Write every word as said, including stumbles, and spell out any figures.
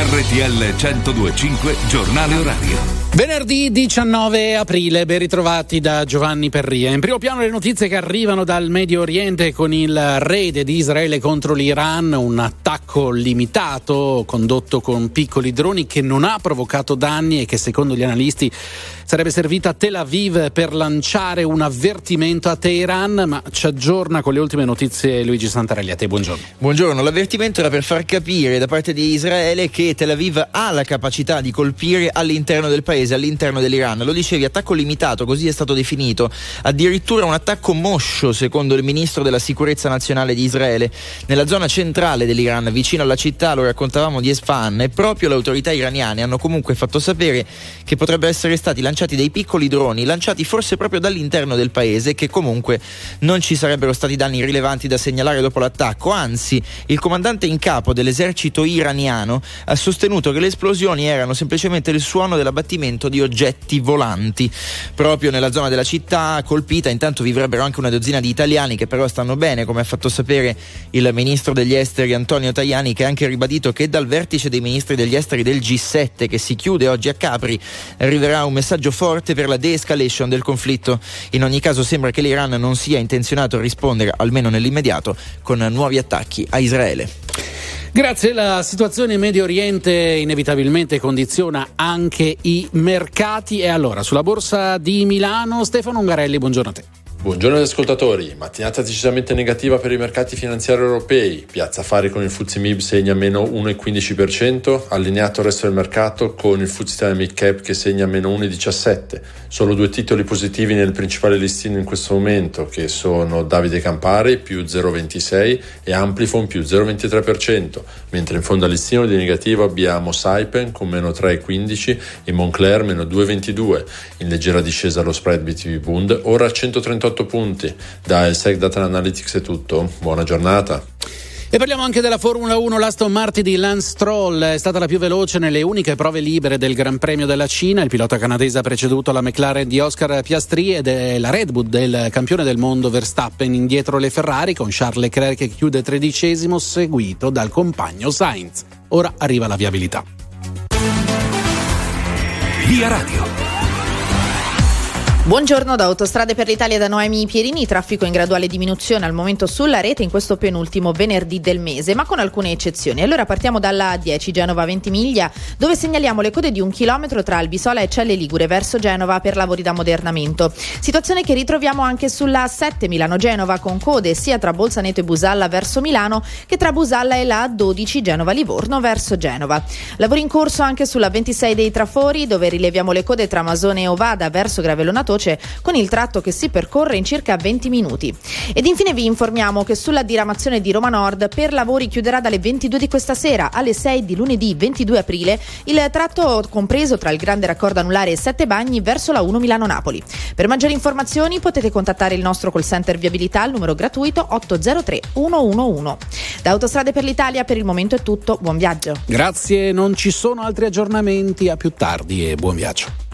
R T L centodue e cinque Giornale Orario. Venerdì diciannove aprile, ben ritrovati da Giovanni Perria. In primo piano le notizie che arrivano dal Medio Oriente con il raid di Israele contro l'Iran, un attacco limitato condotto con piccoli droni che non ha provocato danni e che secondo gli analisti sarebbe servita a Tel Aviv per lanciare un avvertimento a Teheran, ma ci aggiorna con le ultime notizie Luigi Santarelli. A te, buongiorno. Buongiorno, l'avvertimento era per far capire da parte di Israele che Tel Aviv ha la capacità di colpire all'interno del paese, all'interno dell'Iran. Lo dicevi, attacco limitato, così è stato definito, addirittura un attacco moscio secondo il ministro della sicurezza nazionale di Israele nella zona centrale dell'Iran, vicino alla città, lo raccontavamo, di Esfahan, e proprio le autorità iraniane hanno comunque fatto sapere che potrebbero essere stati lanciati dei piccoli droni, lanciati forse proprio dall'interno del paese, che comunque non ci sarebbero stati danni rilevanti da segnalare dopo l'attacco. Anzi, il comandante in capo dell'esercito iraniano ha sostenuto che le esplosioni erano semplicemente il suono dell'abbattimento di oggetti volanti. Proprio nella zona della città colpita intanto vivrebbero anche una dozzina di italiani che però stanno bene, come ha fatto sapere il ministro degli esteri Antonio Tajani, che ha anche ribadito che dal vertice dei ministri degli esteri del G sette, che si chiude oggi a Capri, arriverà un messaggio forte per la de-escalation del conflitto. In ogni caso sembra che l'Iran non sia intenzionato a rispondere, almeno nell'immediato, con nuovi attacchi a Israele. Grazie. La situazione in Medio Oriente inevitabilmente condiziona anche i mercati. E allora, sulla borsa di Milano, Stefano Ungarelli, buongiorno a te. Buongiorno agli ascoltatori. Mattinata decisamente negativa per i mercati finanziari europei. Piazza Affari con il F T S E M I B segna meno uno virgola quindici per cento, allineato al resto del mercato con il F T S E Italia Mid Cap che segna meno uno virgola diciassette per cento. Solo due titoli positivi nel principale listino in questo momento, che sono Davide Campari più zero virgola ventisei per cento e Amplifon più zero virgola ventitré per cento, mentre in fondo al listino di negativo abbiamo Saipem con meno tre virgola quindici per cento e Moncler meno due virgola ventidue per cento. In leggera discesa lo spread B T P Bund, ora a centotrentotto punti. Da il S E C Data Analytics è tutto, buona giornata. E parliamo anche della Formula uno. L'Aston Martin di Lance Stroll è stata la più veloce nelle uniche prove libere del Gran Premio della Cina. Il pilota canadese ha preceduto la McLaren di Oscar Piastri ed è la Red Bull del campione del mondo Verstappen, indietro le Ferrari con Charles Leclerc che chiude tredicesimo, seguito dal compagno Sainz. Ora arriva la viabilità. Via Radio. Buongiorno da Autostrade per l'Italia da Noemi Pierini, traffico in graduale diminuzione al momento sulla rete in questo penultimo venerdì del mese, ma con alcune eccezioni. Allora partiamo dalla A dieci Genova Ventimiglia, dove segnaliamo le code di un chilometro tra Albisola e Celle Ligure verso Genova per lavori d'ammodernamento. Situazione che ritroviamo anche sulla A sette Milano Genova, con code sia tra Bolzaneto e Busalla verso Milano che tra Busalla e la A dodici Genova Livorno verso Genova. Lavori in corso anche sulla ventisei dei Trafori, dove rileviamo le code tra Masone e Ovada verso Gravelonato con il tratto che si percorre in circa venti minuti. Ed infine vi informiamo che sulla diramazione di Roma Nord per lavori chiuderà dalle ventidue di questa sera alle sei di lunedì ventidue aprile il tratto compreso tra il grande raccordo anulare e Sette Bagni verso la uno Milano Napoli. Per maggiori informazioni potete contattare il nostro call center viabilità al numero gratuito otto zero tre uno uno uno. Da Autostrade per l'Italia per il momento è tutto, buon viaggio. Grazie, non ci sono altri aggiornamenti, a più tardi e buon viaggio.